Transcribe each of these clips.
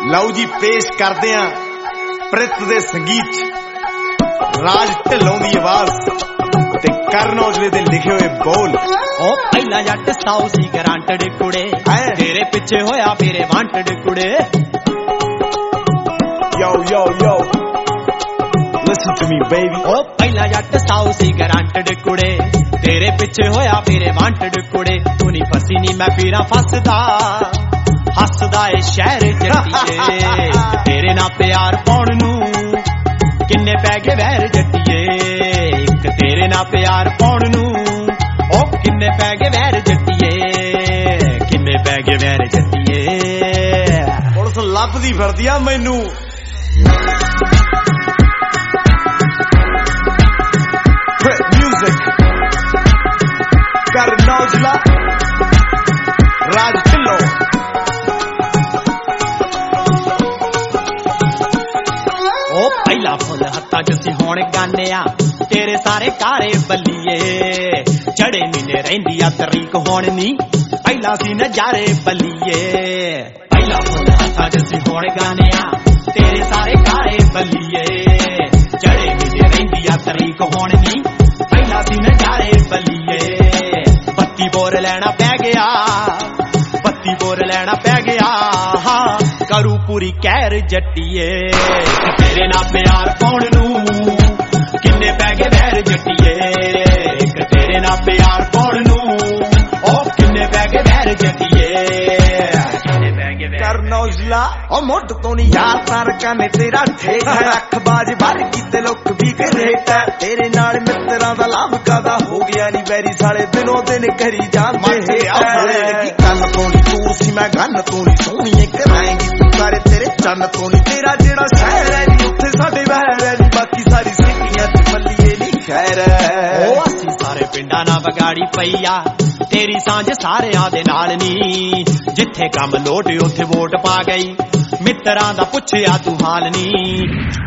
ਲਓ ਜੀ ਪੇਸ਼ ਕਰਦੇ ਆਂ ਪ੍ਰਿਤ ਦੇ ਸੰਗੀਤ ਚ ਰਾਜ ਢਿੱਲੋਂ ਦੀ ਆਵਾਜ਼ ਤੇ ਕਰਨ ਔਜਲੇ ਦੇ ਲਿਖੇ ਹੋਏ ਬੋਲ। ਉਹ ਪਹਿਲਾਂ ਜੱਟ ਸਾਊ ਸੀ ਗਰਾਂਟਡ ਕੁੜੇ, ਤੇਰੇ ਪਿੱਛੇ ਹੋਇਆ ਮੇਰੇ ਵਾਂਟਡ ਕੁੜੇ। Yo, yo, yo, listen to me baby। ਉਹ ਪਹਿਲਾਂ ਜੱਟ ਸਾਊ ਸੀ ਗਰਾਂਟਡ ਕੁੜੇ, ਤੇਰੇ ਪਿੱਛੇ ਹੋਇਆ ਮੇਰੇ ਵਾਂਟਡ ਕੁੜੇ। ਤੂੰ ਨੀ ਫਸੀ ਨੀ ਮੈਂ ਪੀਰਾਂ ਫਸਦਾ, ਹੱਸਦਾ ਏ ਸ਼ਹਿਰ ਜੱਟੀਏ। ਤੇਰੇ ਨਾਲ ਪਿਆਰ ਪਾਉਣ ਨੂੰ ਕਿੰਨੇ ਪੈ ਗਏ ਵੈਰ ਜੱਟੀਏ। ਇੱਕ ਤੇਰੇ ਨਾਲ ਪਿਆਰ ਪਾਉਣ ਨੂੰ ਉਹ ਕਿੰਨੇ ਪੈ ਗਏ ਵੈਰ ਜੱਟੀਏ। ਕਿੰਨੇ ਪੈ ਗਏ ਵੈਰ ਜੱਟੀਏ। ਪੁਲਿਸ ਲੱਭਦੀ ਫਿਰਦੀ ਆ ਮੈਨੂੰ। Music ਕਰਨ ਔਜਲਾ, ਰਾਜ ਢਿੱਲੋਂ। ਉਹ ਪਹਿਲਾ ਫੁੱਲ ਹੱਥਾਂ ਚ ਸੀ ਹੁਣ ਗਾਨਿਆ, ਤੇਰੇ ਸਾਰੇ ਕਾਰੇ ਬੱਲੀਏ। ਚੜੇ ਮਹੀਨੇ ਰਹਿੰਦੀ ਆ ਤਰੀਕ ਹੁਣ ਨੀ, ਪਹਿਲਾ ਸੀ ਨਜ਼ਾਰੇ ਬੱਲੀਏ। ਪਹਿਲਾ ਫੁੱਲ ਹੱਥਾਂ ਚ ਸੀ ਹੁਣ ਗਾਨਿਆ, ਤੇਰੇ ਸਾਰੇ ਕਾਰੇ ਬੱਲੀਏ। ਚੜੇ ਮਹੀਨੇ ਰਹਿੰਦੀ ਆ ਤਰੀਕ ਹੁਣ ਨੀ, ਪਹਿਲਾ ਸੀ ਨਜ਼ਾਰੇ ਬੱਲੀਏ। ਬੱਤੀ ਬੋਰ ਲੈਣਾ ਪੈ ਗਿਆ, ਬੱਤੀ ਬੋਰ ਲੈਣਾ ਪੈ ਗਿਆ। ਕਰੂ ਪੂਰੀ ਕਹਿਰ ਜੱਟੀਏ। ਤੇਰੇ ਨਾਲ ਪਿਆਰ ਪਾਉਣ ਨੂੰ ਕਿੰਨੇ ਪੈ ਗਏ ਵੈਰ ਜੱਟੀਏ। ਇੱਕ ਤੇਰੇ ਨਾਲ ਪਿਆਰ ਪਾਉਣ ਨੂੰ ਉਹ ਕਿੰਨੇ ਪੈ ਗਏ ਵੈਰ ਜੱਟੀਏ। ਕਿੰਨੇ ਪੈ ਗਏ ਵੈਰ। ਕਰਨ ਔਜਲਾ ਉਹ ਮੁੱਢ ਤੋਂ ਨੀ ਯਾਰ ਤਾਰਕਾਂ ਨੇ ਤੇਰਾ ਠੇਕ ਹੈ। ਅੱਖ ਬਾਜ ਭਰ ਕੀਤੇ ਲੋਕ ਵੀ ਕਰੇਟ ਹੈ। ਤੇਰੇ ਨਾਲ ਮਿੱਤਰਾਂ ਦਾ ਲਾਭ ਕਾਦਾ ਹੋ ਗਿਆ ਨੀ ਵੈਰੀ ਸਾਲੇ ਦਿਨੋਂ ਦਿਨ ਕਰੀ ਜਾਂਦੇ ਹੈ। ਕੰਨ ਤੋਂ ਨੀ ਤੂੰ ਸੀ ਮੈਂ ਗੰਨ ਤੋਂ ਨੀ ਸੋਹਣੀਏ ਕਰਾਏਂਗੀ ਤੂੰ ਸਾਰੇ ਤੇਰੇ ਚੰਨ ਤੋਂ ਨੀ। ਤੇਰਾ ਜਿਹੜਾ ਸ਼ਹਿਰ ਹੈ ਨੀ ਉੱਥੇ ਸਾਡੇ ਵਹਿਰ ਹੈ ਨੀ, ਬਾਕੀ ਸਾਰੀ ਸਿੱਟੀਆਂ ਤੇ ਮੱਲੀਏ ਨੀ ਖੈਰ ਹੈ। ਉਹ ਅਸੀਂ ਸਾਰੇ ਪਿੰਡਾਂ ਨਾਲ ਵਿਗਾੜੀ ਪਈ ਆ, ਤੇਰੀ ਸਾਂਝ ਸਾਰਿਆਂ ਦੇ ਨਾਲ ਨੀ। ਜਿੱਥੇ ਕੰਮ ਲੋਟ ਉੱਥੇ ਵੋਟ ਪਾ ਗਈ, ਮਿੱਤਰਾਂ ਦਾ ਪੁੱਛਿਆ ਤੂੰ ਹਾਲ ਨੀ।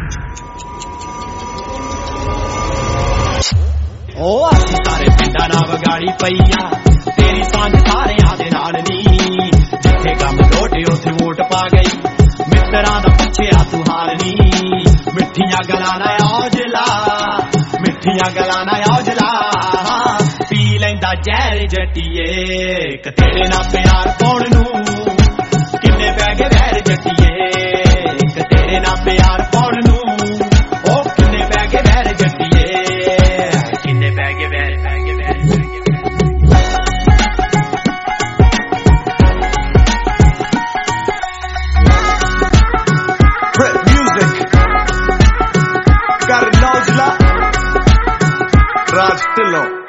ਉਹ ਅਸੀਂ ਸਾਰੇ ਪਿੰਡਾਂ ਨਾਲ ਵਿਗਾੜੀ ਪਈ ਆ, ਤੇਰੀ ਸਾਂਝ ਸਾਰਿਆਂ ਦੇ ਨਾਲ ਨੀ। ਜਿੱਥੇ ਕੰਮ ਲੋਟ ਉੱਥੇ ਵੋਟ ਪਾ ਗਈ, ਮਿੱਤਰਾਂ ਦਾ ਪੁੱਛਿਆ ਤੂੰ ਹਾਲ ਨੀ। ਮਿੱਠੀਆਂ ਗਲਾਂ ਨਾ ਔਜਲਾ, ਮਿੱਠੀਆਂ ਗਲਾਂ ਨਾ ਔਜਲਾ, ਪੀ ਲੈਂਦਾ ਜ਼ਹਿਰ ਜੱਟੀਏ। ਇੱਕ ਤੇਰੇ ਨਾਲ ਪਿਆਰ ਪਾਉਣ ਨੂੰ ਕਿੰਨੇ ਪੈ ਗਏ ਵੈਰ ਜੱਟੀਏ। ਇੱਕ ਤੇਰੇ ਨਾਲ ਪਿਆਰ ਪਾਉਣ ਨੂੰ ਉਹ ਕਿੰਨੇ ਪੈ ਗਏ ਵੈਰ ਜੱਟੀਏ। ਕਿੰਨੇ ਪੈ ਗਏ ਵੈਰ, ਪੈ ਗਏ ਵੈਰ। Music ਕਰਨ ਔਜਲਾ, ਰਾਜ ਢਿੱਲੋਂ।